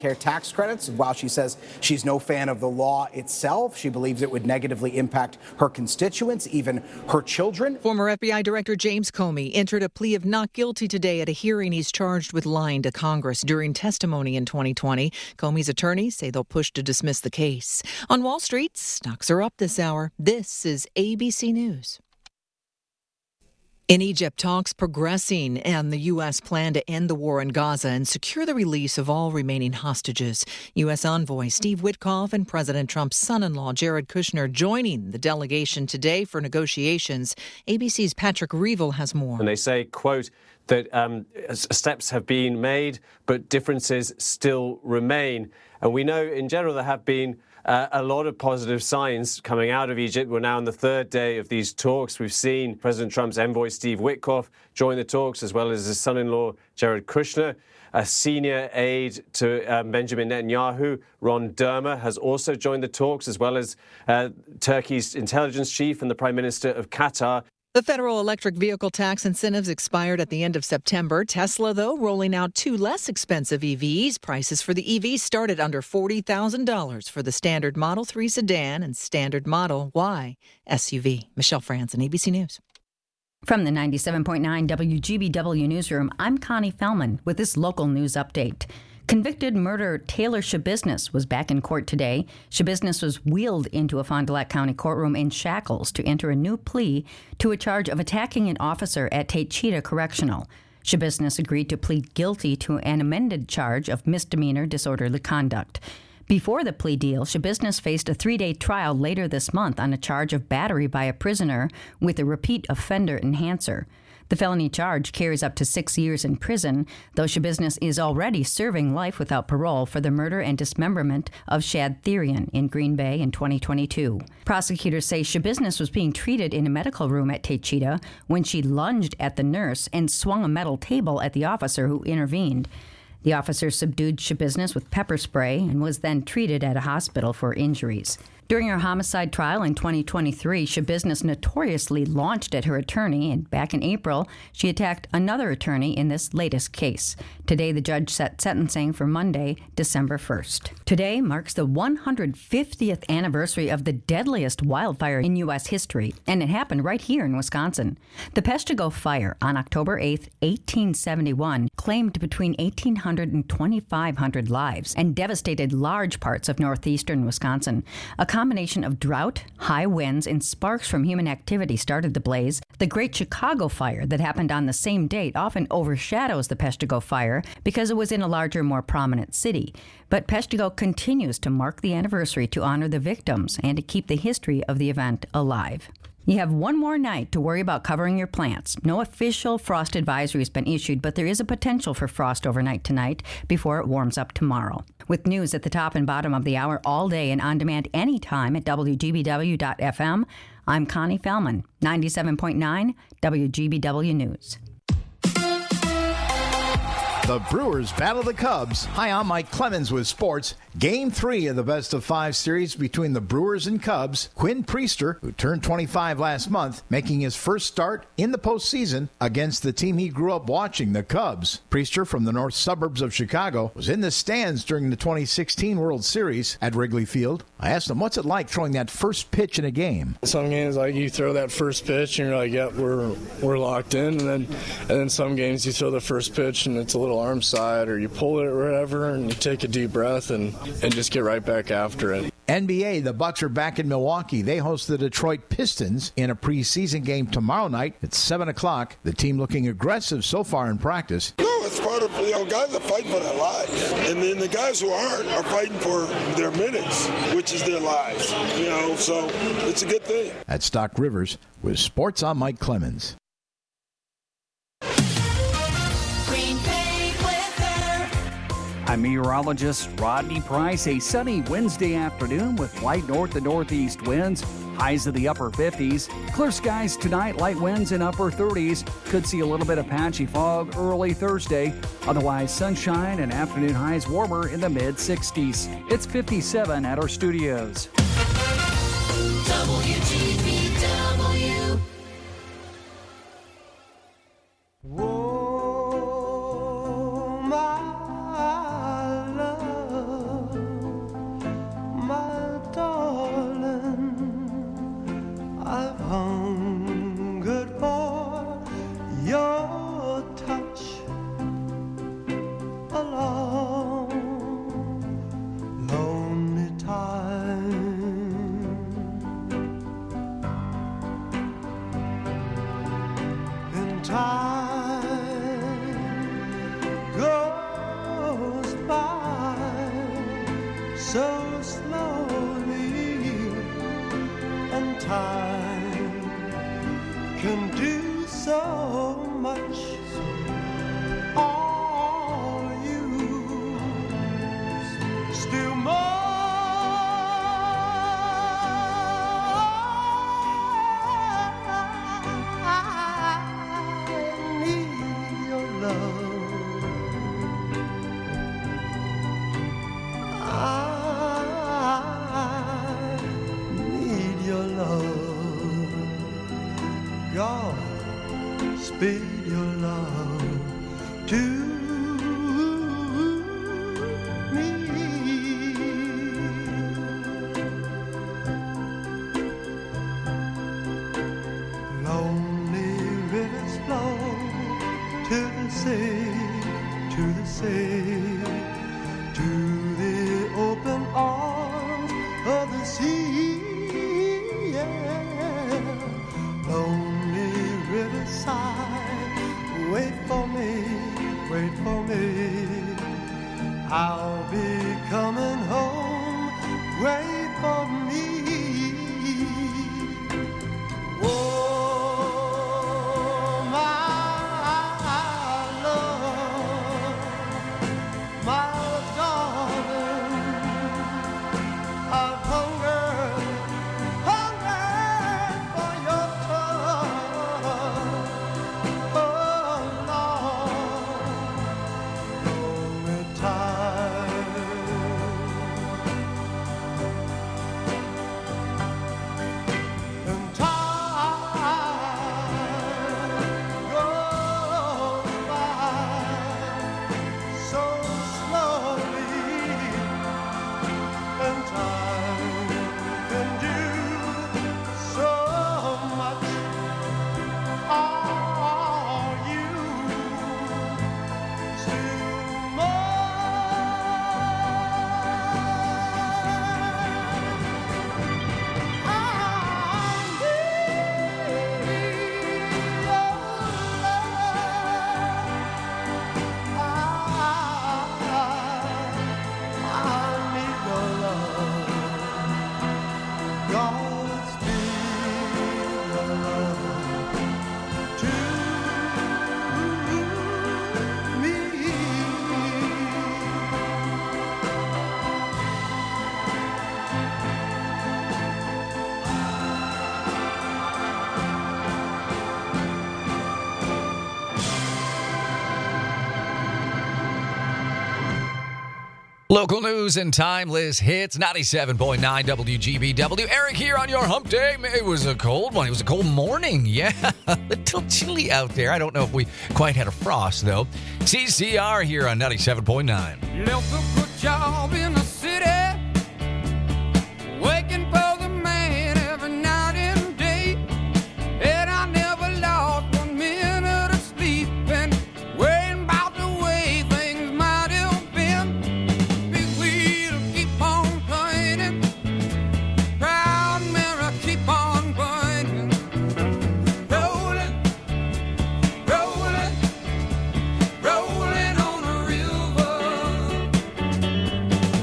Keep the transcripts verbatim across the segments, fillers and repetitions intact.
care tax credits. While she says she's no fan of the law itself, she believes it would negatively impact her constituents, even her children. Former F B I Director James Comey entered a plea of not guilty today at a hearing. He's charged with lying to Congress during testimony in twenty twenty. Comey's attorneys say they'll push to dismiss the case. On Wall Street, stocks are up this hour. This is A B C News. In Egypt, talks progressing and the U S plan to end the war in Gaza and secure the release of all remaining hostages. U S envoy Steve Witkoff and President Trump's son-in-law Jared Kushner joining the delegation today for negotiations. A B C's Patrick Reevell has more. And they say, quote, that um, steps have been made, but differences still remain. And we know in general there have been Uh, a lot of positive signs coming out of Egypt. We're now on the third day of these talks. We've seen President Trump's envoy, Steve Witkoff, join the talks, as well as his son-in-law, Jared Kushner. A senior aide to um, Benjamin Netanyahu, Ron Dermer, has also joined the talks, as well as uh, Turkey's intelligence chief and the Prime Minister of Qatar. The federal electric vehicle tax incentives expired at the end of September. Tesla, though, rolling out two less expensive E Vs. Prices for the E Vs start at under forty thousand dollars for the standard Model three sedan and standard Model Y S U V. Michelle Franzen, A B C News. From the ninety-seven point nine W G B W newsroom, I'm Connie Fellman with this local news update. Convicted murderer Taylor Schabusiness was back in court today. Schabusiness was wheeled into a Fond du Lac County courtroom in shackles to enter a new plea to a charge of attacking an officer at Taycheedah Correctional. Schabusiness agreed to plead guilty to an amended charge of misdemeanor disorderly conduct. Before the plea deal, Schabusiness faced a three-day trial later this month on a charge of battery by a prisoner with a repeat offender enhancer. The felony charge carries up to six years in prison, though Schabusiness is already serving life without parole for the murder and dismemberment of Shad Therian in Green Bay in twenty twenty-two. Prosecutors say Schabusiness was being treated in a medical room at Taycheedah when she lunged at the nurse and swung a metal table at the officer who intervened. The officer subdued Schabusiness with pepper spray and was then treated at a hospital for injuries. During her homicide trial in twenty twenty-three, Schabusiness notoriously launched at her attorney, and back in April, she attacked another attorney in this latest case. Today, the judge set sentencing for Monday, December first. Today marks the one hundred fiftieth anniversary of the deadliest wildfire in U S history, and it happened right here in Wisconsin. The Peshtigo Fire on October eighth, eighteen seventy-one, claimed between eighteen hundred and twenty-five hundred lives and devastated large parts of northeastern Wisconsin. A combination of drought, high winds, and sparks from human activity started the blaze. The Great Chicago Fire that happened on the same date often overshadows the Peshtigo Fire because it was in a larger, more prominent city. But Peshtigo continues to mark the anniversary to honor the victims and to keep the history of the event alive. You have one more night to worry about covering your plants. No official frost advisory has been issued, but there is a potential for frost overnight tonight before it warms up tomorrow. With news at the top and bottom of the hour all day and on demand anytime at W G B W dot F M, I'm Connie Fellman, ninety-seven point nine W G B W News. The Brewers battle the Cubs. Hi, I'm Mike Clemens with sports. Game three of the best of five series between the Brewers and Cubs. Quinn Priester, who turned twenty-five last month, making his first start in the postseason against the team he grew up watching, the Cubs. Priester, from the north suburbs of Chicago, was in the stands during the twenty sixteen World Series at Wrigley Field. I asked him, what's it like throwing that first pitch in a game? Some games, like, you throw that first pitch and you're like, yep, we're we're locked in. And then and then some games you throw the first pitch and it's a little arm side, or you pull it or whatever, and you take a deep breath and, and just get right back after it. N B A, the Bucks are back in Milwaukee. They host the Detroit Pistons in a preseason game tomorrow night at seven o'clock. The team looking aggressive so far in practice. No, it's part of, you know, guys are fighting for their lives. And then the guys who aren't are fighting for their minutes, which is their lives. You know, so it's a good thing. At Stock Rivers, with Sports, I'm Mike Clemens. I'm meteorologist Rodney Price. A sunny Wednesday afternoon with light north and northeast winds. Highs of the upper fifties. Clear skies tonight, light winds in upper thirties. Could see a little bit of patchy fog early Thursday. Otherwise, sunshine and afternoon highs warmer in the mid sixties. It's fifty-seven at our studios. W G B W. Whoa, my love. so slowly, and time can do so much. All you still more. I need your love. I need your love. God, speed your love to me. Lonely rivers flow to the sea, to the sea, to the open arms of the sea. Yeah. Lonely riverside, wait for me, wait for me. I'll be coming home, wait for me. Oh, my love, my darling, I've hungered, hungered for your touch. Oh, Lord, lonely time. And time goes by so slowly, and time can do so much. Are you still Local news and timeless hits, ninety-seven point nine W G B W. Eric here on your hump day. It was a cold one. It was a cold morning. Yeah, a little chilly out there. I don't know if we quite had a frost, though. C C R here on ninety-seven point nine. Left a good job in the city, waking for the man every night and day. And I never lost one minute of sleep, and worrying about the way things might have been. Big wheel keep on turning, proud mirror keep on burning. Rolling, rolling, rolling on the river.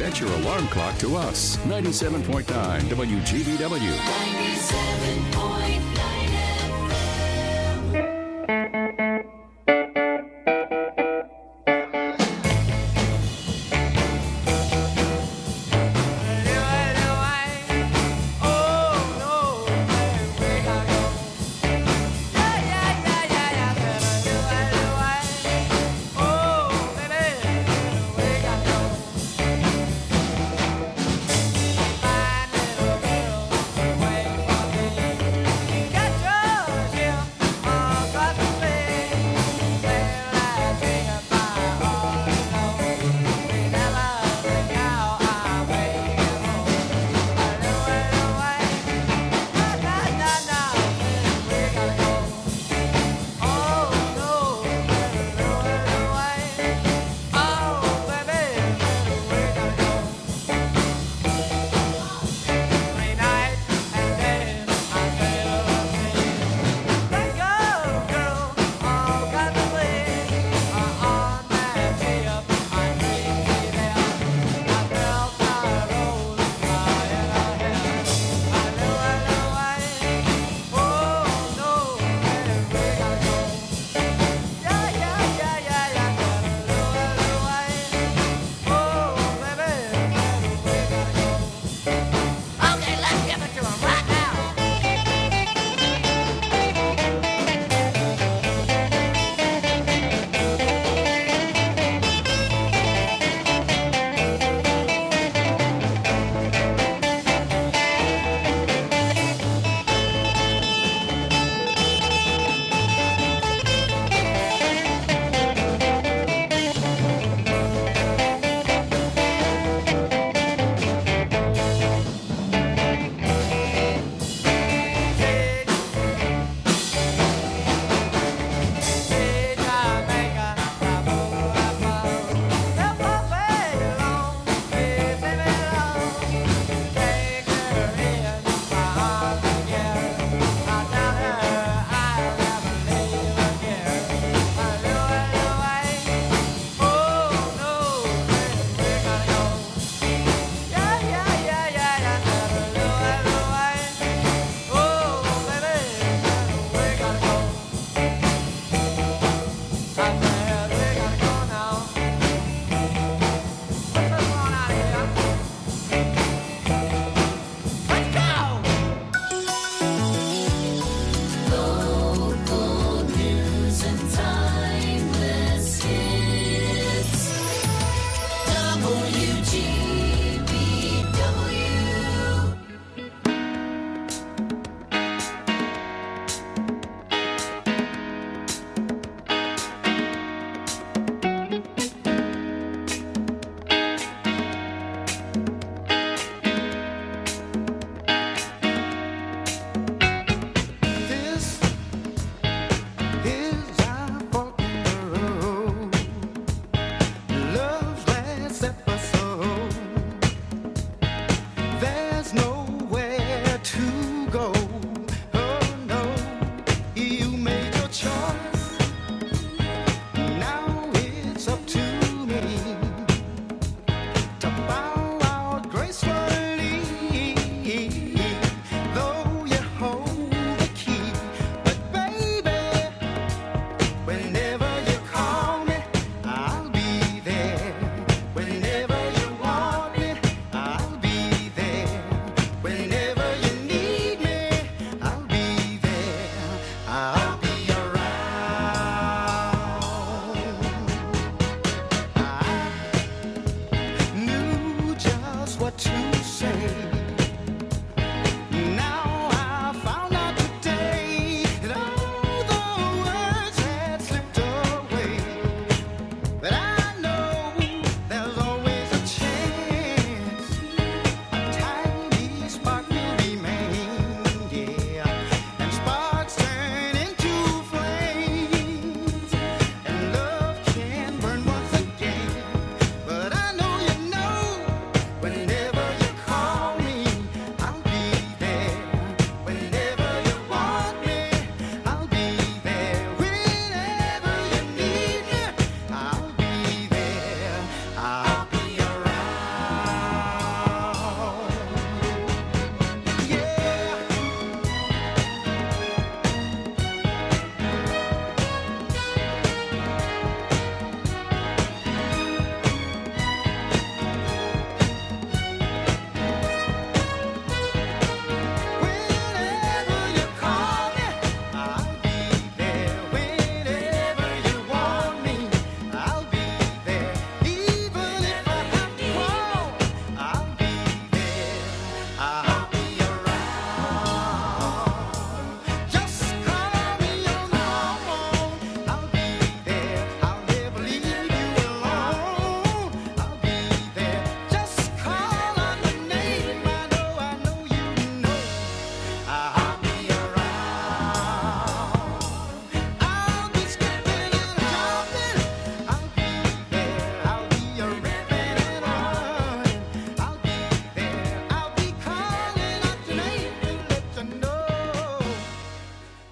Set your alarm clock to us. ninety-seven point nine W G B W. ninety-seven point nine F M.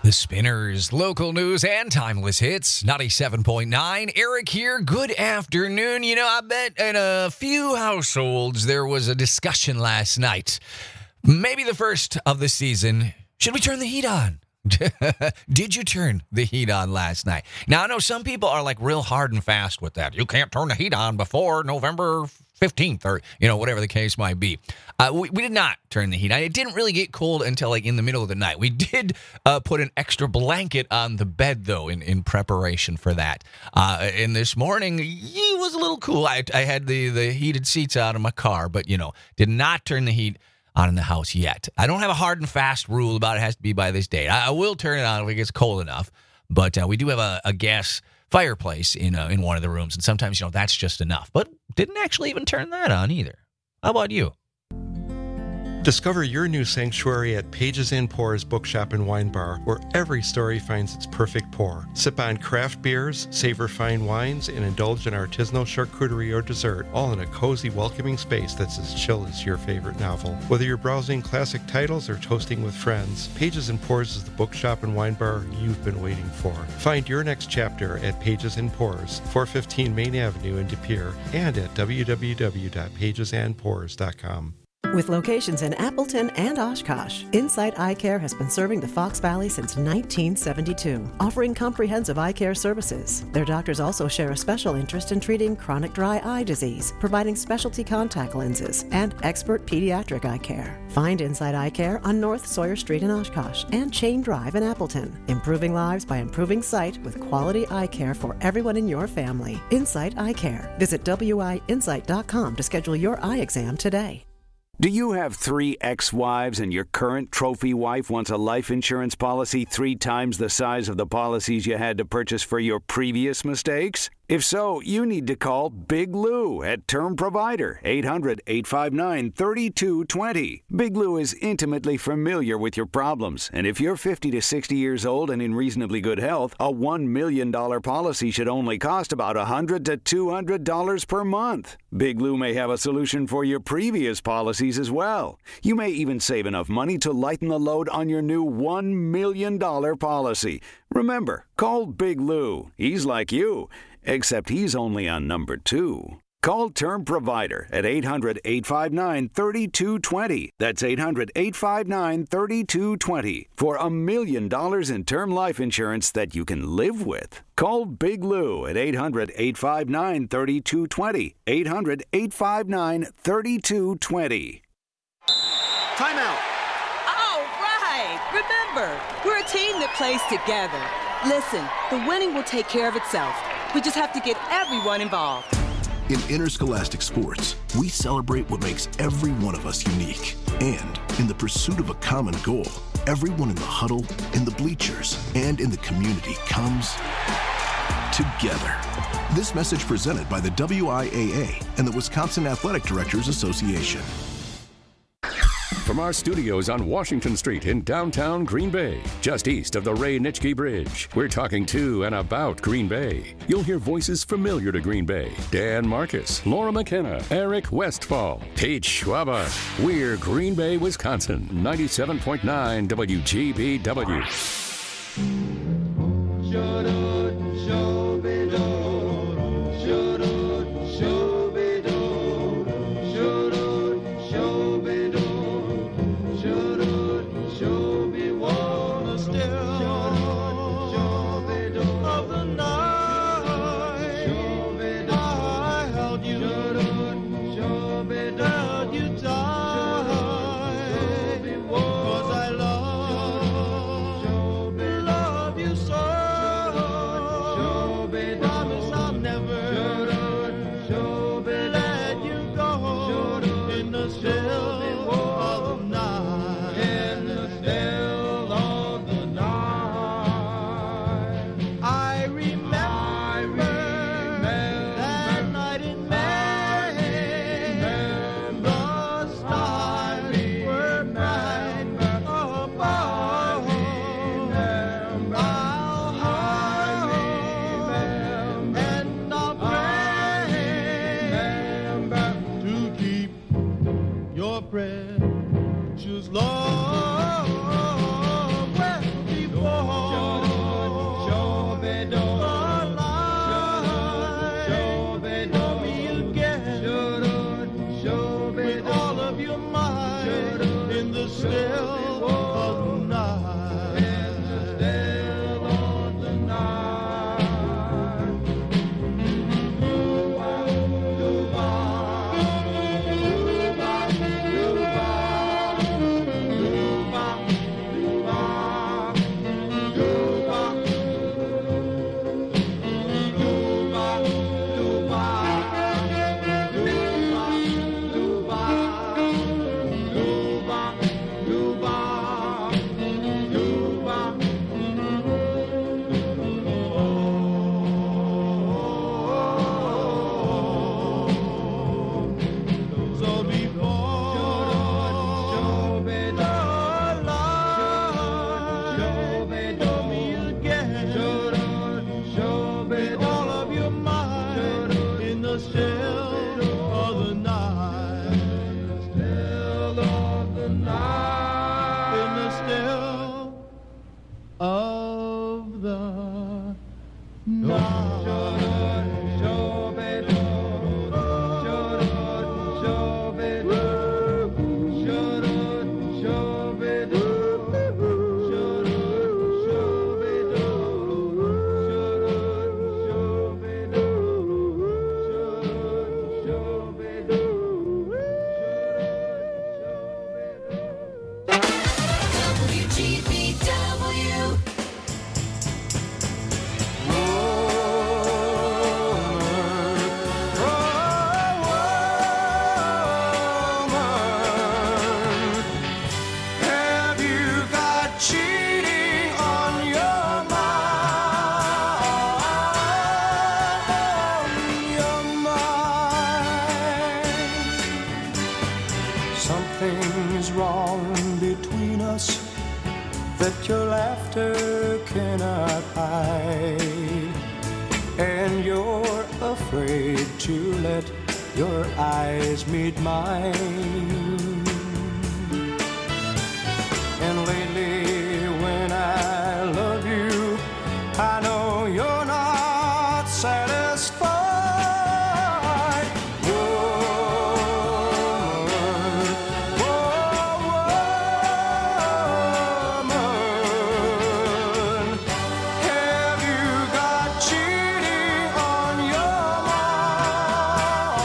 The Spinners, local news and timeless hits, ninety-seven point nine. Eric here. Good afternoon. You know, I bet in a few households there was a discussion last night. Maybe the first of the season. Should we turn the heat on? Did you turn the heat on last night? Now, I know some people are like real hard and fast with that. You can't turn the heat on before November fifteenth or, you know, whatever the case might be. Uh, we, we did not turn the heat on. It didn't really get cold until like in the middle of the night. We did uh, put an extra blanket on the bed, though, in, in preparation for that. Uh, and this morning, it was a little cool. I, I had the, the heated seats out of my car, but, you know, did not turn the heat on in the house yet. I don't have a hard and fast rule about it has to be by this date. I, I will turn it on if it gets cold enough, but uh, we do have a, a gas fireplace in uh, in one of the rooms, and sometimes, you know, that's just enough. But didn't actually even turn that on either. How about you? Discover your new sanctuary at Pages and Pours Bookshop and Wine Bar, where every story finds its perfect pour. Sip on craft beers, savor fine wines, and indulge in artisanal charcuterie or dessert, all in a cozy, welcoming space that's as chill as your favorite novel. Whether you're browsing classic titles or toasting with friends, Pages and Pours is the bookshop and wine bar you've been waiting for. Find your next chapter at Pages and Pours, four fifteen Main Avenue in De Pere, and at w w w dot pages and pours dot com. With locations in Appleton and Oshkosh, Insight Eye Care has been serving the Fox Valley since nineteen seventy-two, offering comprehensive eye care services. Their doctors also share a special interest in treating chronic dry eye disease, providing specialty contact lenses, and expert pediatric eye care. Find Insight Eye Care on North Sawyer Street in Oshkosh and Chain Drive in Appleton, improving lives by improving sight with quality eye care for everyone in your family. Insight Eye Care. Visit w i insight dot com to schedule your eye exam today. Do you have three ex-wives and your current trophy wife wants a life insurance policy three times the size of the policies you had to purchase for your previous mistakes? If so, you need to call Big Lou at Term Provider, eight hundred, eight five nine, three two two zero. Big Lou is intimately familiar with your problems, and if you're fifty to sixty years old and in reasonably good health, a one million dollars policy should only cost about one hundred to two hundred dollars per month. Big Lou may have a solution for your previous policies as well. You may even save enough money to lighten the load on your new one million dollars policy. Remember, call Big Lou. He's like you, except he's only on number two. Call Term Provider at eight hundred, eight five nine, three two two zero. That's eight hundred, eight five nine, three two two zero for a million dollars in term life insurance that you can live with. Call Big Lou at eight hundred, eight five nine, three two two zero. eight hundred, eight five nine, three two two zero. Timeout. All right. Remember, we're a team that plays together. Listen, the winning will take care of itself. We just have to get everyone involved. In interscholastic sports, we celebrate what makes every one of us unique. And in the pursuit of a common goal, everyone in the huddle, in the bleachers, and in the community comes together. This message presented by the W I A A and the Wisconsin Athletic Directors Association. From our studios on Washington Street in downtown Green Bay, just east of the Ray Nitschke Bridge, we're talking to and about Green Bay. You'll hear voices familiar to Green Bay. Dan Marcus, Laura McKenna, Eric Westfall, Pete Schwaba. We're Green Bay, Wisconsin, ninety-seven point nine W G B W. Cause I love the still of the night. In the still of the night. In the still of the night. W G B W. Have you got cheating on your mind? On your mind. Something's wrong between us that your laughter cannot hide, and you're afraid to let your eyes meet mine. And lately when I love you, I know you're not satisfied. Woman, woman, have you got cheating on your mind?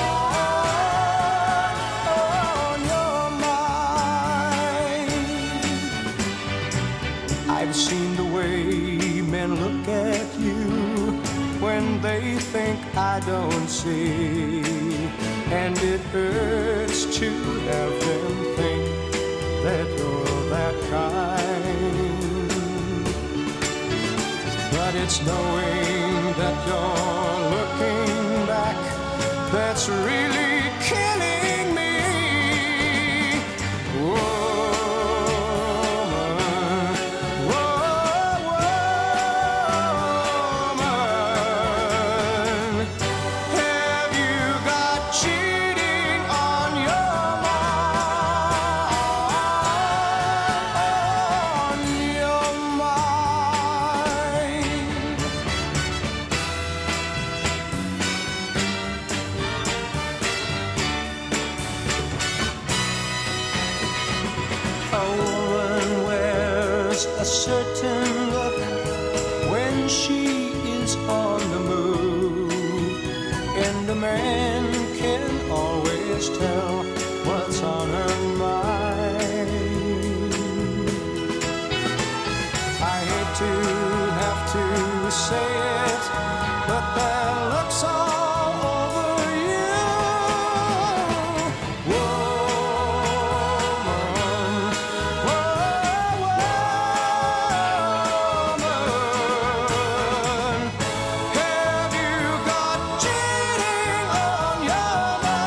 On your mind. I've seen the way men look at you when they think I don't see, and it hurts to have them think that you're that kind. But it's knowing that you're looking back that's really killing me. Woman, woman, have you got cheating on your mind? On your mind. A woman wears a certain look when she is on the move, and a man can always tell what's on her mind. I hate to have to say it, but that looks all over you. Woman, woman, have you got cheating on your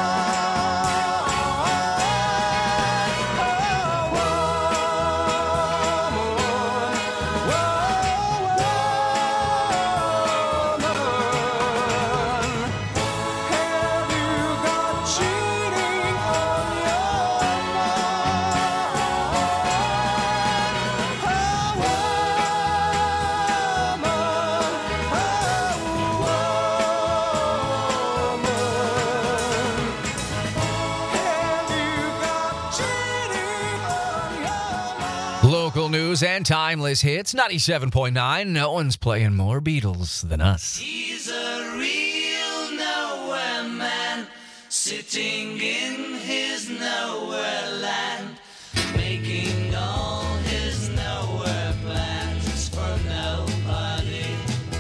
Local news and timeless hits. ninety-seven point nine. No one's playing more Beatles than us. He's a real nowhere man, sitting in his nowhere land, making all his nowhere plans for nobody.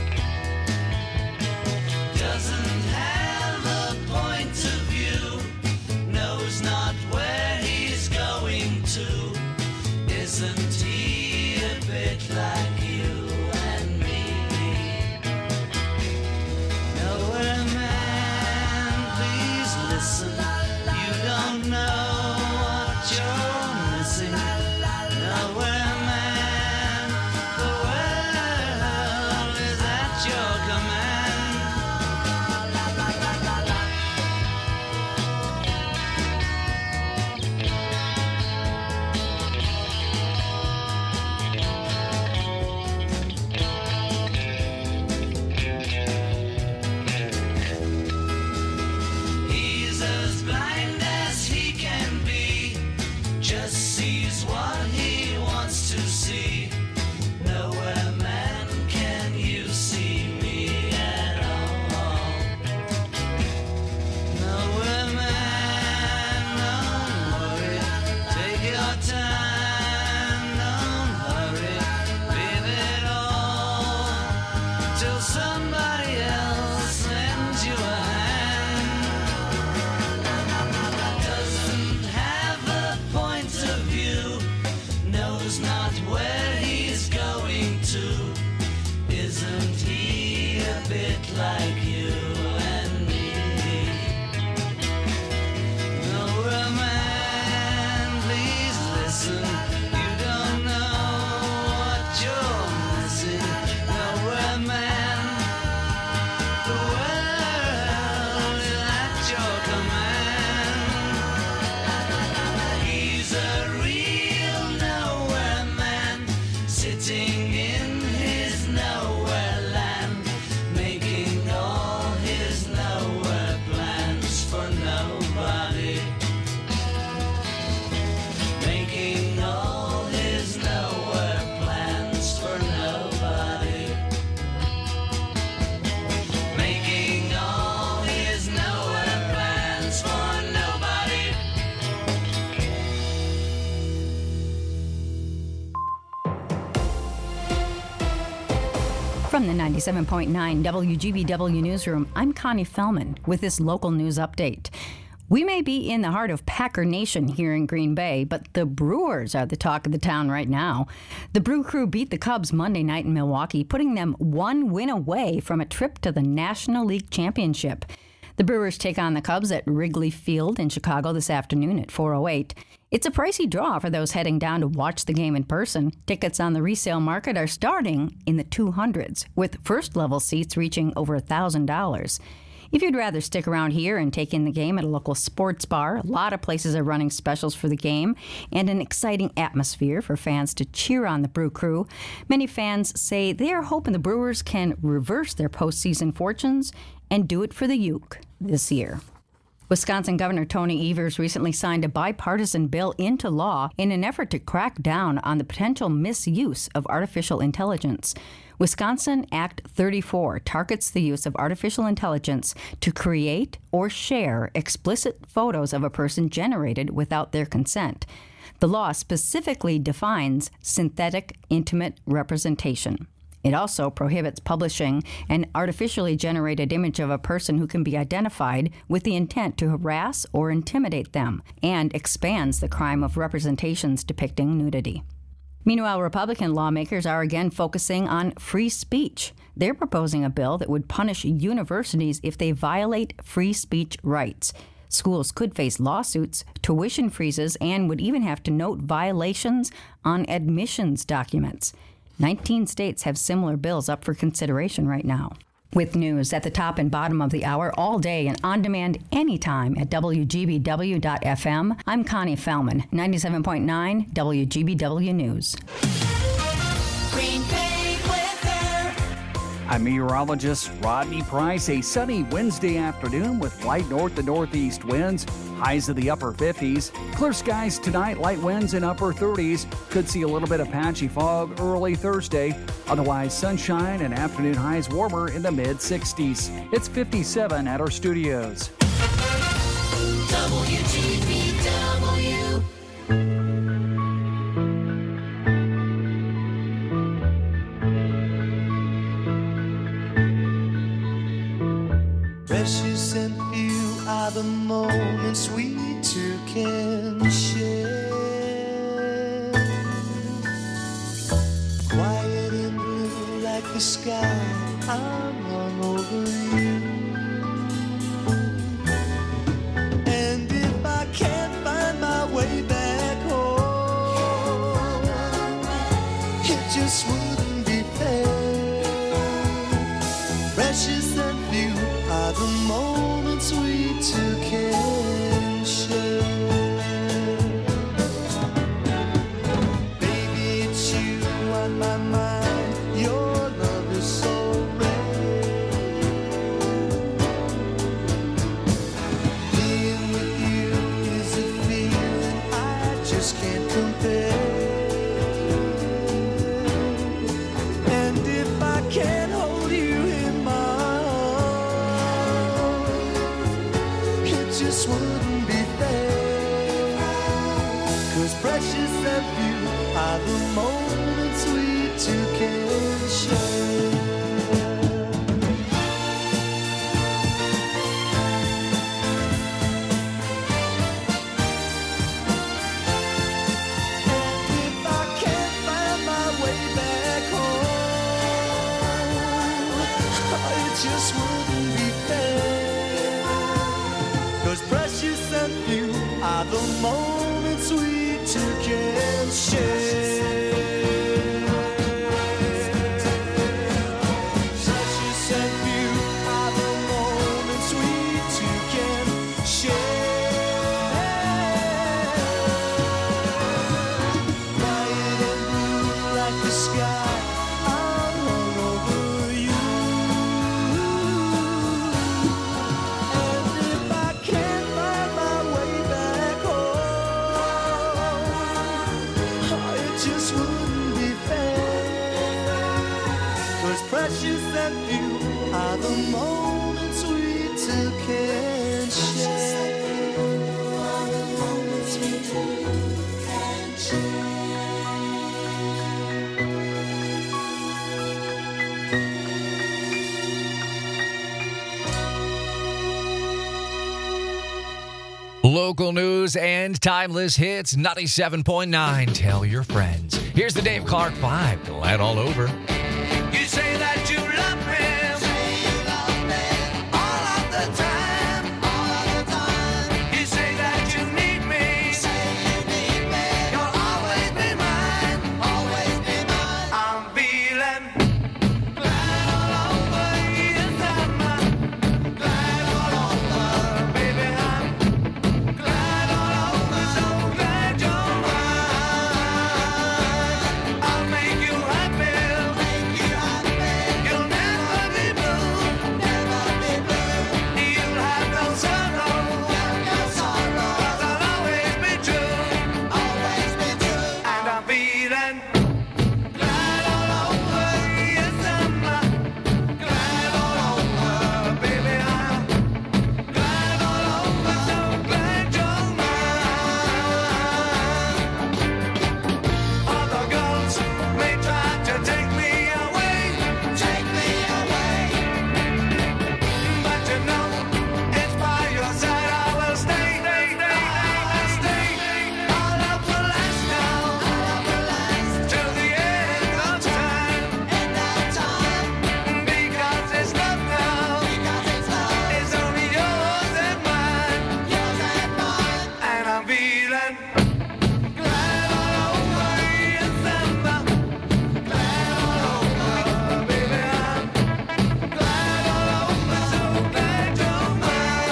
Doesn't have a point of view, knows not where he's going to. Isn't he a bit like you and me? Nowhere man, please listen. You don't know what you're missing. Nowhere man, the world is at your command. ninety-seven point nine W G B W Newsroom, I'm Connie Fellman with this local news update. We may be in the heart of Packer Nation here in Green Bay, but the Brewers are the talk of the town right now. The Brew Crew beat the Cubs Monday night in Milwaukee, putting them one win away from a trip to the National League Championship. The Brewers take on the Cubs at Wrigley Field in Chicago this afternoon at four oh eight. It's a pricey draw for those heading down to watch the game in person. Tickets on the resale market are starting in the two hundreds, with first-level seats reaching over one thousand dollars. If you'd rather stick around here and take in the game at a local sports bar, a lot of places are running specials for the game and an exciting atmosphere for fans to cheer on the Brew Crew. Many fans say they are hoping the Brewers can reverse their postseason fortunes and do it for the Uke this year. Wisconsin Governor Tony Evers recently signed a bipartisan bill into law in an effort to crack down on the potential misuse of artificial intelligence. Wisconsin Act thirty-four targets the use of artificial intelligence to create or share explicit photos of a person generated without their consent. The law specifically defines synthetic intimate representation. It also prohibits publishing an artificially generated image of a person who can be identified with the intent to harass or intimidate them, and expands the crime of representations depicting nudity. Meanwhile, Republican lawmakers are again focusing on free speech. They're proposing a bill that would punish universities if they violate free speech rights. Schools could face lawsuits, tuition freezes, and would even have to note violations on admissions documents. nineteen states have similar bills up for consideration right now. With news at the top and bottom of the hour all day and on demand anytime at W G B W dot F M, I'm Connie Fellman, ninety-seven point nine W G B W News. Green Bay weather. I'm meteorologist Rodney Price. A sunny Wednesday afternoon with light north to northeast winds. Highs of the upper fifties. Clear skies tonight, light winds in upper thirties. Could see a little bit of patchy fog early Thursday. Otherwise, sunshine and afternoon highs warmer in the mid sixties. It's fifty-seven at our studios. W G B W. Precious and few are the moments we two can share. Quiet and blue like the sky, I'm hung over you. And if I can't find my way back home, it just wouldn't be fair. Precious and few are the moments we two can share. Baby, it's you on my mind. Your love is so rare. Being with you is a feeling I just can't compare. And if I can't hold you in my just wouldn't be fair. Cause precious and few are the moments we two can share. And if I can't find my way back home, it just wouldn't be fair. Cause precious and few are the moments we two can share. Precious and few are the moments we two can share. Quiet and blue like the sky, I'm all over you. Local news and timeless hits, ninety-seven point nine. Tell your friends. Here's the Dave Clark Five. Glad all over. You say that you love me, say you love me all of the time, all of the time. You say that you need me, say you need me. You'll always be mine, always be mine. I'm feeling glad all over. Yes, I'm glad all over, baby. I'm glad all over, so glad you're mine. I'll make you happy. You'll never be blue, never be blue. You'll have no sorrow, no sorrow. 'Cause I'll always be true, always be true. And I'm feeling glad all over. Yes, I'm glad all over, baby. I'm glad all over, so glad you're mine. Other girls may try to take me away, take me away. But you know, it's by your side I will stay, stay, stay, I'll stay. Our love will last now, our love will last till the end of time, end of time. Because it's love now, because it's love. It's only yours and mine, yours and mine. And I'm feeling glad all over. Yes, I'm glad all over, baby. I'm glad all over, so glad you're mine.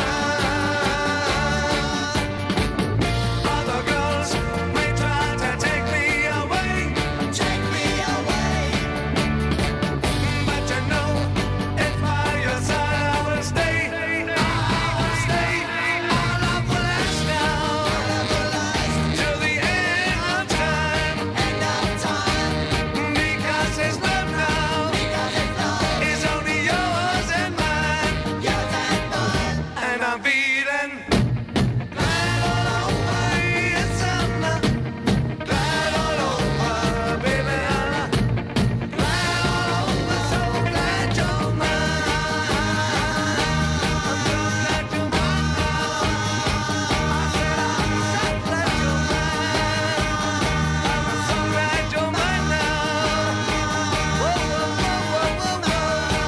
Other girls may try to take me away, take me away. But you know, it's by your side I will stay, I will stay. Our love will last now, our love will last till the end of time, end of time. Because it's love now, because it's love. It's only yours and mine, yours and mine. And I'm feeling glad all over. Yes, I'm glad all over, baby. I'm glad all over, so glad you're mine. I'm so glad you're mine. I said I'm so glad you're mine. I'm so glad you're mine now. Whoa, whoa, whoa, whoa, whoa,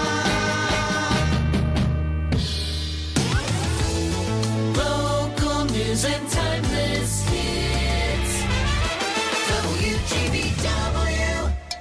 whoa. Local news and timeless hits. W G B W.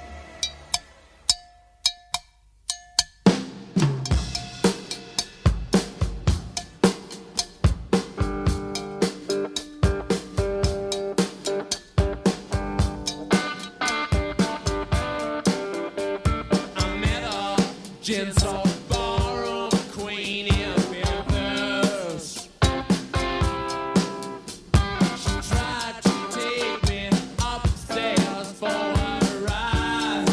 Gentle ballroom queen in Memphis. She tried to take me upstairs for a ride.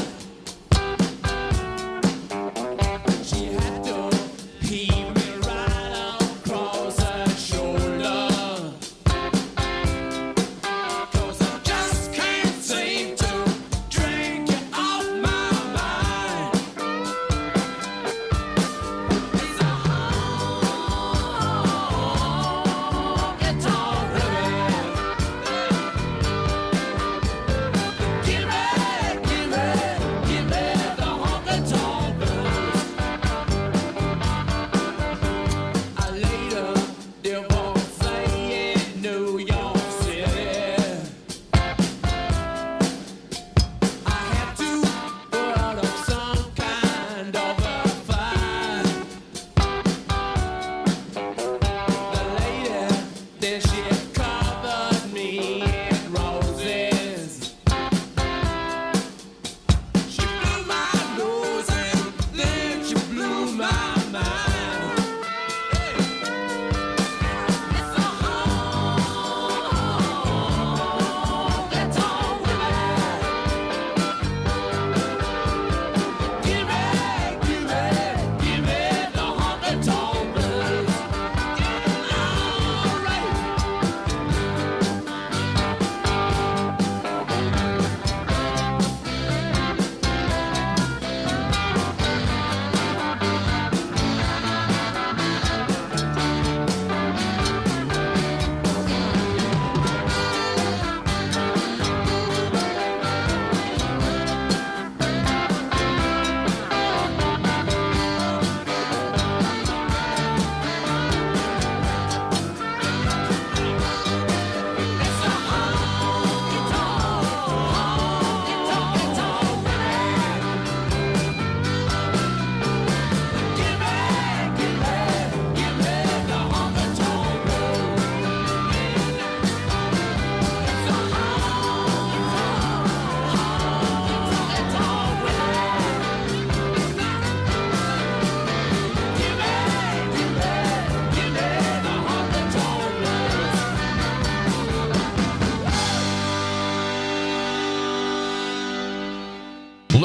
She had to heave me right across her shoulder. 'Cause I just can't seem to drink you off my mind.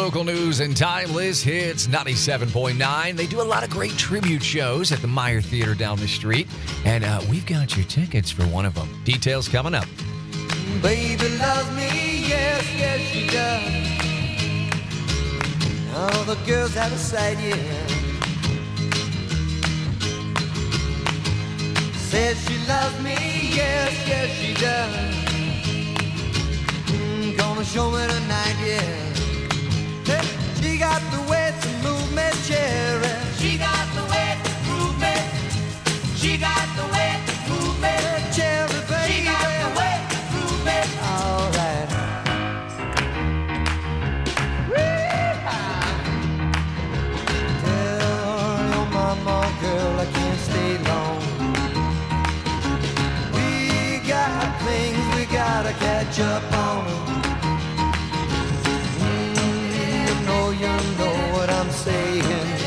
local news and timeless hits, ninety-seven point nine. They do a lot of great tribute shows at the Meyer Theater down the street, and uh, we've got your tickets for one of them. Details coming up. Baby loves me, yes, yes she does. All the girls out of sight, yeah. Says she loves me, yes, yes she does. Mm, gonna show me tonight, yeah. Hey, she got the way to move me, cherry. She got the way to move me. She got the way to move me, cherry, baby. She got the way to move me. All right. Tell your mama, girl, I can't stay long. We got things we gotta catch up on. You know what I'm saying.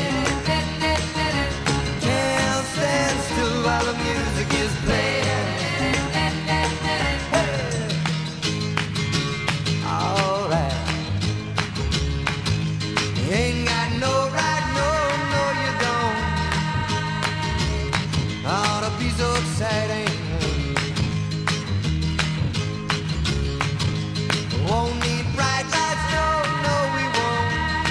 Can't stand still while the music is playing. Hey. All right. You ain't got no right, no, no you don't. Ought to be so exciting. Won't need bright lights, no, no we won't.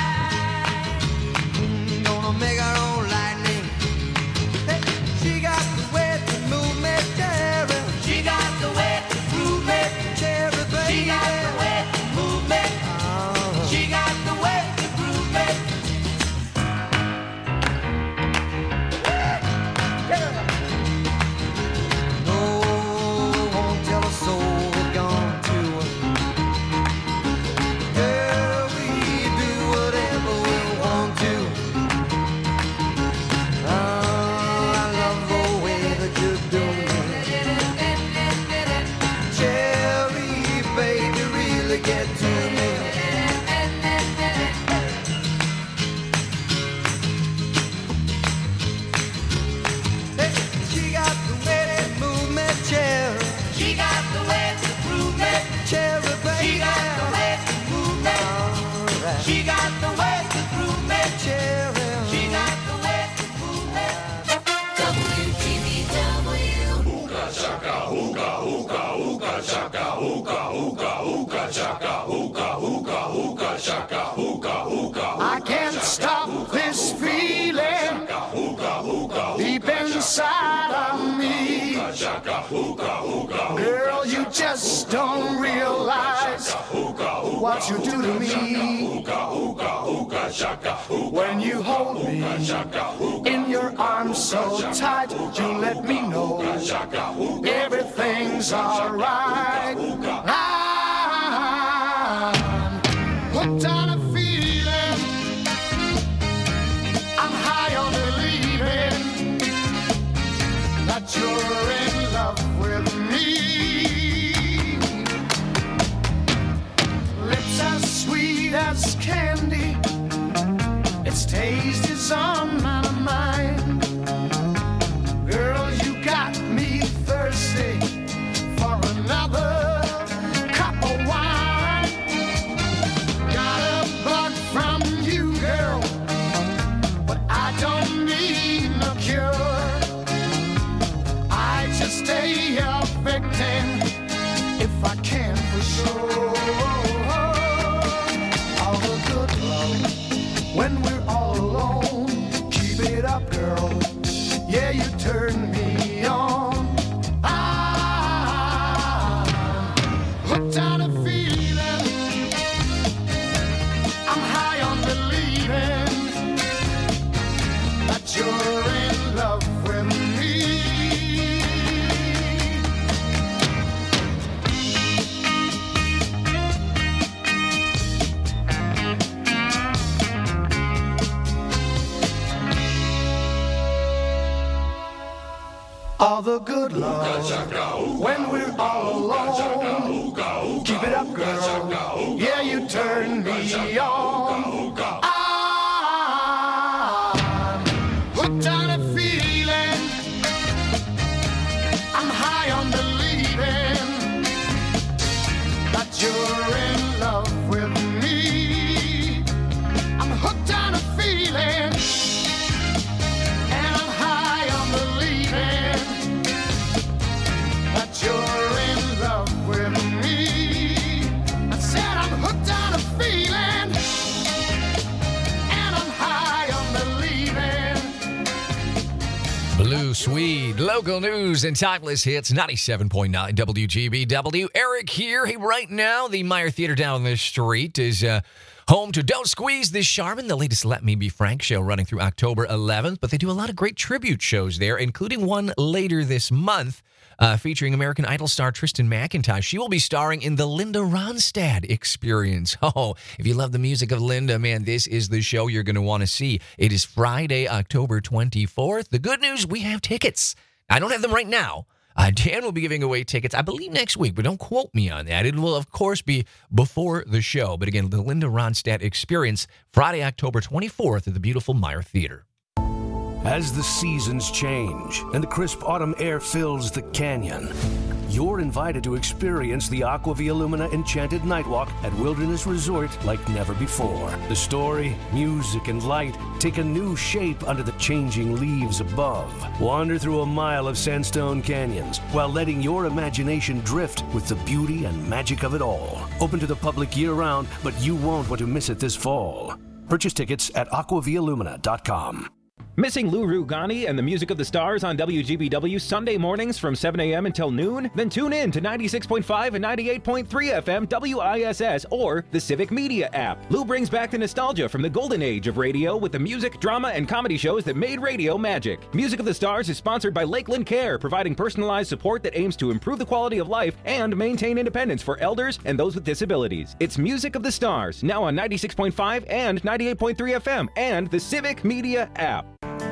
Make our own lightning. Hey, she got the way to move me, cherry. She got the way to move me, cherry, baby. She got the way to move me. Oh. She got the way to move me. Yeah. No, won't tell a soul we're gone to. Girl, we do whatever we want to. Get to me. Hey, she got the way to move me, cherry. She got the way to prove me, cherry, baby. She got the way to move me. Right. She got the way to prove me, cherry. She got the way to prove me. W G B W. Hookah chaka, hookah, hookah, hookah chaka, hookah, hookah, hookah chaka, hookah, hookah, hookah chaka, hookah, hookah. I can't stop this feeling deep inside of me. Girl, you just don't realize what you do to me. When you hold me in your arms so tight, you let me know everything's alright. I'm hooked on a feeling. I'm high on believing that you're in love with me. Lips as sweet as candy. Its taste is on my mind. Girl, you got me thirsty for another cup of wine. Got a bug from you, girl, but I don't need no cure. I just stay a victim if I can for sure. All the good love when we're all alone. Keep it up, girl. Yeah, you turn me on. I'm hooked on a feeling. I'm high on believing that you're in love with me. All the good love when we're all alone. Keep it up, girl. Yeah, you turn me on. I'm hooked on a feeling. I'm high on believing that you're in love with me. Local news and timeless hits, ninety-seven point nine W G B W. Eric here. Hey, right now, the Meyer Theater down the street is uh, home to Don't Squeeze This Charmin, the latest Let Me Be Frank show running through October eleventh. But they do a lot of great tribute shows there, including one later this month uh, featuring American Idol star Tristan McIntosh. She will be starring in the Linda Ronstadt Experience. Oh, if you love the music of Linda, man, this is the show you're going to want to see. It is Friday, October twenty-fourth. The good news, we have tickets. I don't have them right now. Uh, Dan will be giving away tickets, I believe, next week, but don't quote me on that. It will, of course, be before the show. But again, the Linda Ronstadt Experience, Friday, October twenty-fourth at the beautiful Meyer Theater. As the seasons change and the crisp autumn air fills the canyon, you're invited to experience the Aquavia Lumina Enchanted Nightwalk at Wilderness Resort like never before. The story, music, and light take a new shape under the changing leaves above. Wander through a mile of sandstone canyons while letting your imagination drift with the beauty and magic of it all. Open to the public year-round, but you won't want to miss it this fall. Purchase tickets at aquavia lumina dot com. Missing Lou Rugani and the Music of the Stars on W G B W Sunday mornings from seven a.m. until noon? Then tune in to ninety-six point five and ninety-eight point three F M W I S S or the Civic Media app. Lou brings back the nostalgia from the golden age of radio with the music, drama, and comedy shows that made radio magic. Music of the Stars is sponsored by Lakeland Care, providing personalized support that aims to improve the quality of life and maintain independence for elders and those with disabilities. It's Music of the Stars, now on ninety-six point five and ninety-eight point three F M and the Civic Media app.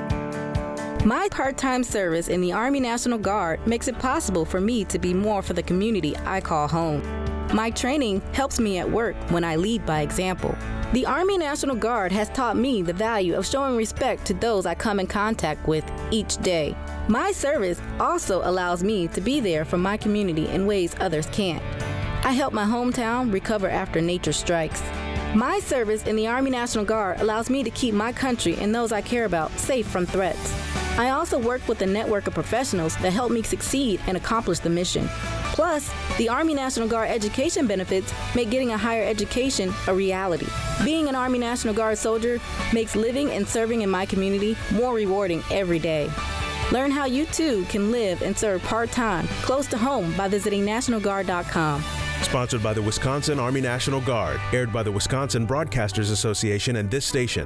My part-time service in the Army National Guard makes it possible for me to be more for the community I call home. My training helps me at work when I lead by example. The Army National Guard has taught me the value of showing respect to those I come in contact with each day. My service also allows me to be there for my community in ways others can't. I help my hometown recover after nature strikes. My service in the Army National Guard allows me to keep my country and those I care about safe from threats. I also work with a network of professionals that help me succeed and accomplish the mission. Plus, the Army National Guard education benefits make getting a higher education a reality. Being an Army National Guard soldier makes living and serving in my community more rewarding every day. Learn how you too can live and serve part-time close to home by visiting national guard dot com. Sponsored by the Wisconsin Army National Guard, aired by the Wisconsin Broadcasters Association and this station.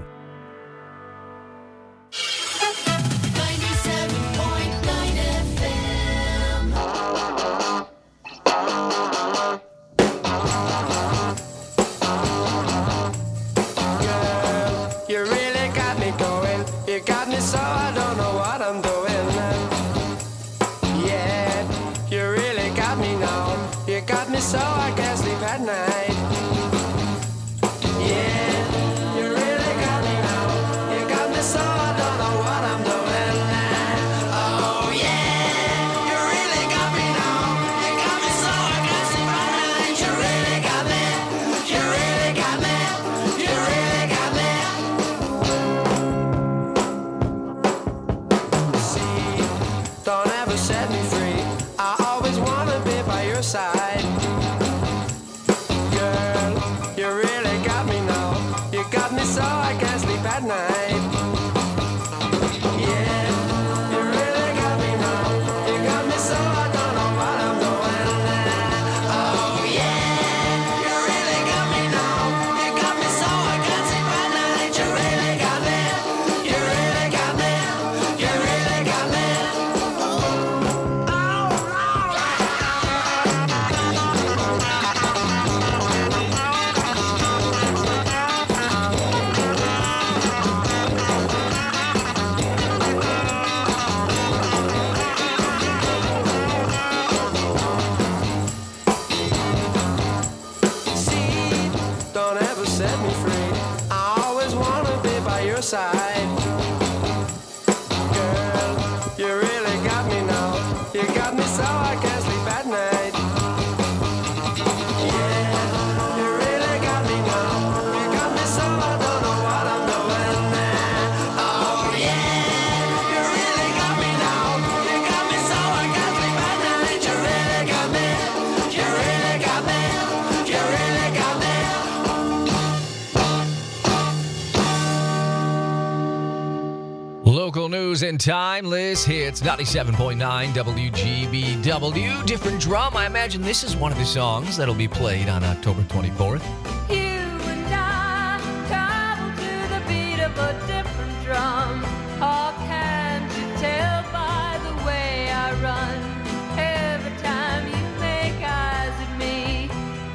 You really got me going. You got me so I don't know what I'm doing. Yeah, you really got me now. You got me so I can't sleep at night. Yeah, you really got me now. You got me so I don't know what I'm doing. Oh yeah, you really got me now. You got me so I can't sleep at night. You really got me. You really got me. You really got me. Don't ever set me free. I always wanna be by your side. Girl, you really got me now. You got me so I can't sleep at night. Yeah, you really got me now. You got me so I don't know what I'm doing. Oh yeah, you really got me now. You got me so I can't sleep at night. You really got me. You really got me. You really got me. See, don't ever set me free. I always wanna be by your side. Girl, you really got me now. You got me so I can't sleep at night. Yeah, you really got me now. You got me so I don't know what I'm doing. Oh yeah, you really got me now. You got me so I can't sleep at night. You really got me. You really got me. You really got me. Local news news and timeless hits. ninety-seven point nine W G B W. Different drum. I imagine this is one of the songs that'll be played on October twenty-fourth. You and I travel to the beat of a different drum. Oh, can't you tell by the way I run? Every time you make eyes at me,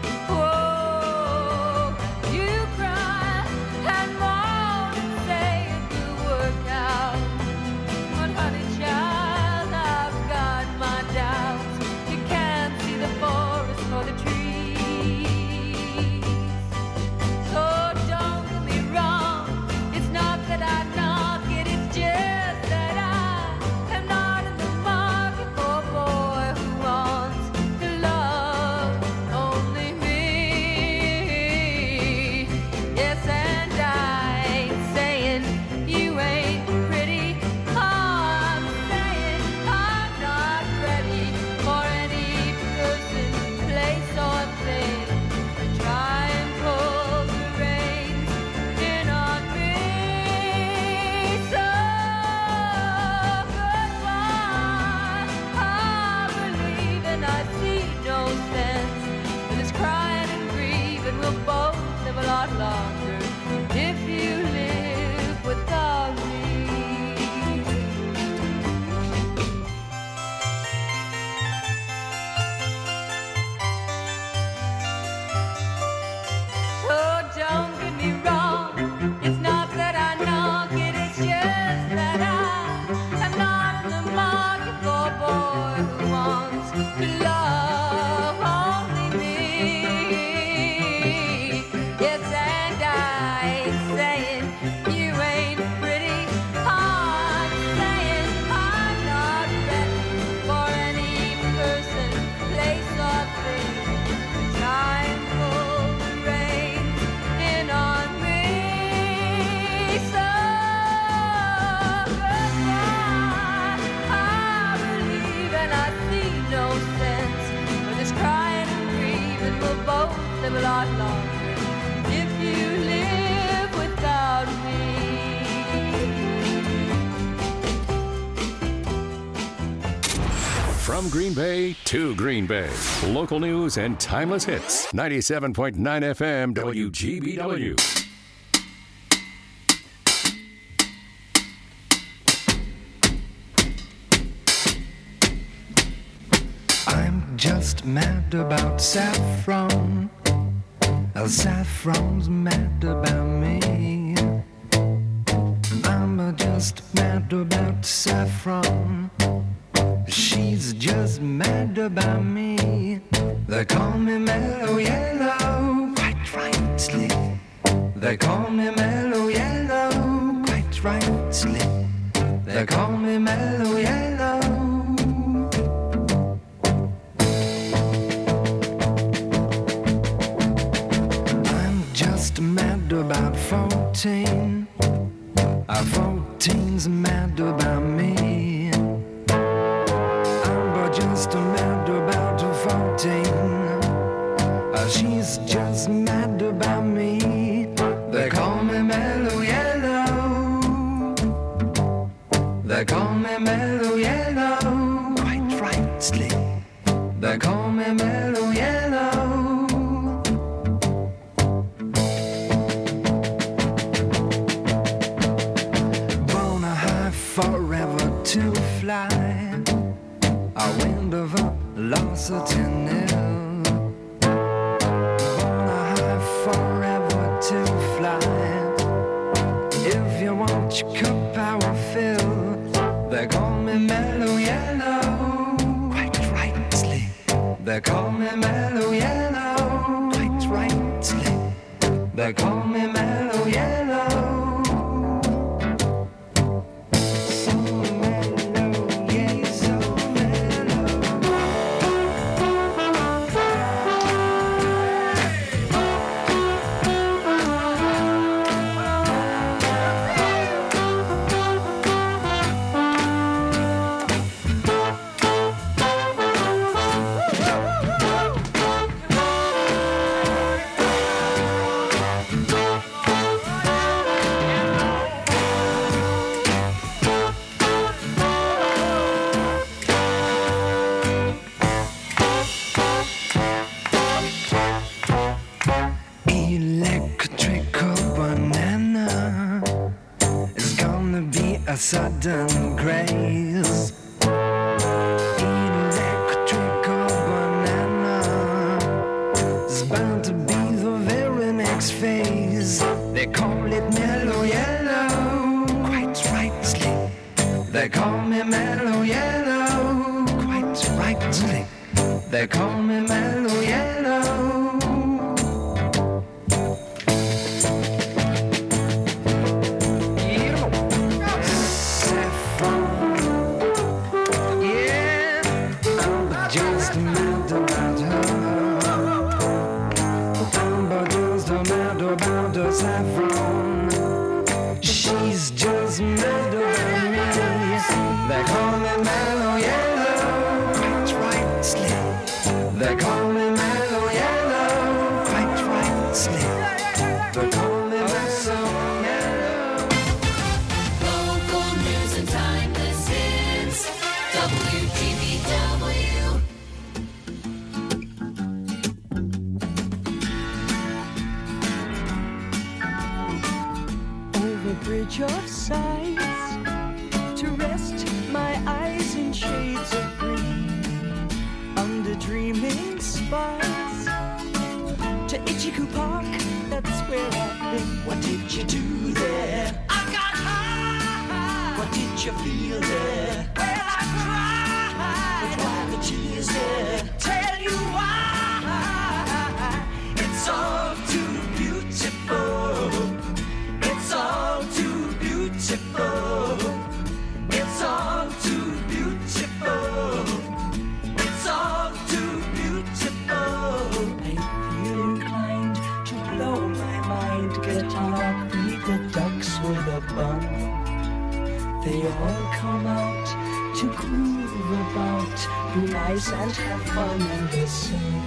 whoa, you cry and moan and say it will work out. But honey child, I've got my doubts. You can't see the forest for the trees. So don't get me wrong, it's not that I knock it, it's just that I am not in the market for a boy who wants to love only me. Yes, and I ain't saying you ain't pretty. I'm saying I'm not ready for any person, place, or thing to try and pull the reins in on me. So goodbye. I believe and I see no sense in this crying and grieving. We'll both live a lot longer if you live without me. So don't get me wrong, it's not that I knock it, it's just that I am not in the market for a boy who wants to love only me. Yes, and I ain't saying you ain't pretty. I'm saying I'm not ready for any person, place, or thing to try and pull the reins in on me. So goodbye. I believe and I see no sense for this crying and grieving. We'll both live a lot longer if you live without me. From Green Bay to Green Bay. Local news and timeless hits. ninety-seven point nine F M W G B W. I'm just mad about saffron. Uh, Saffron's mad about me. I'm uh, just mad about saffron. She's just mad about me. They call me Mellow Yellow, quite rightly. They call me Mellow Yellow, quite rightly. They call me Mellow Yellow. I'm just mad about fourteen. Uh, fourteen's mad about me. I'm but just mad about fourteen. Uh, she's just mad about me. They call me Mellow Yellow. They call me Mellow Yellow, quite rightly. They call me Mellow Yellow. Born a high forever to fly. A wind of velocity nil. Born a high forever to fly. If you want your cup, I will fill. They call me Mellow Yellow, quite rightly. They call me Mellow Yellow, quite rightly. They call me Mellow Yellow. So mellow, yeah, so white and slick. They call me Mellow Yellow. Saffron, she's just mad about me. They call me Mellow Yellow, white, white, slick. They call me Mellow Yellow, white, white, slick. They call me Mellow Yellow. Local news and timeless hits. W G B W. Bridge of sights to rest my eyes in shades of green, under dreaming spires to Ichiku Park, that's where I've been. What did you do there? I got high. What did you feel there? Well, I cried. But why the tears there? Tell you why. It's all too beautiful. It's all too beautiful. It's all too beautiful. It's all too beautiful. I feel inclined to blow my mind, get on up, feed the ducks with a bun. They all come out to groove about, be nice and have fun in the sun.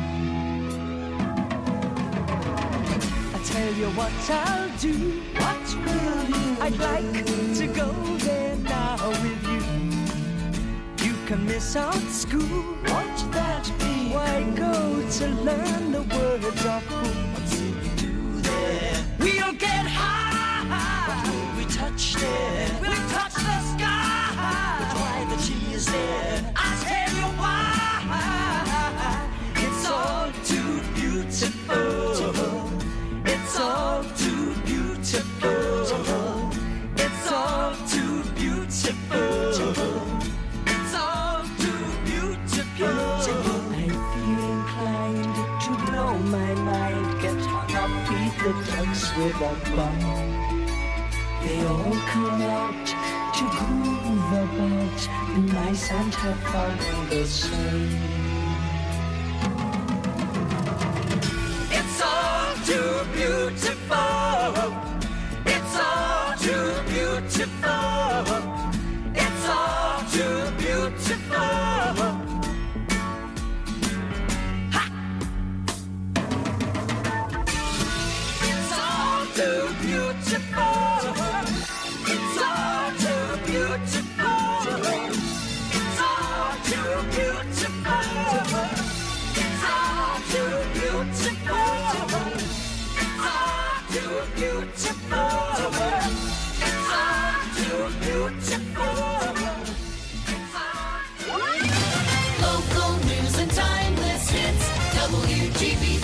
Tell you what I'll do. What will you? I'd like to go there now with you. You can miss out school. Won't that be? Why go to learn the words of who? What will we do there? We'll get high. What will we touch there? We'll touch the sky. But why the tears there? I'll tell you why. It's all too beautiful. It's all too beautiful. It's all too beautiful. It's all too beautiful. I feel inclined to blow my mind, get hung up, feed the ducks with a bun. They all come out to groove about, be nice and have fun in the sun. It's all too beautiful. It's all too beautiful. It's all too beautiful. Ha! It's all too beautiful. It's all too beautiful. It's all too beautiful. It's all too beautiful. Too beautiful. It's all too beautiful. Local news and timeless hits. W G B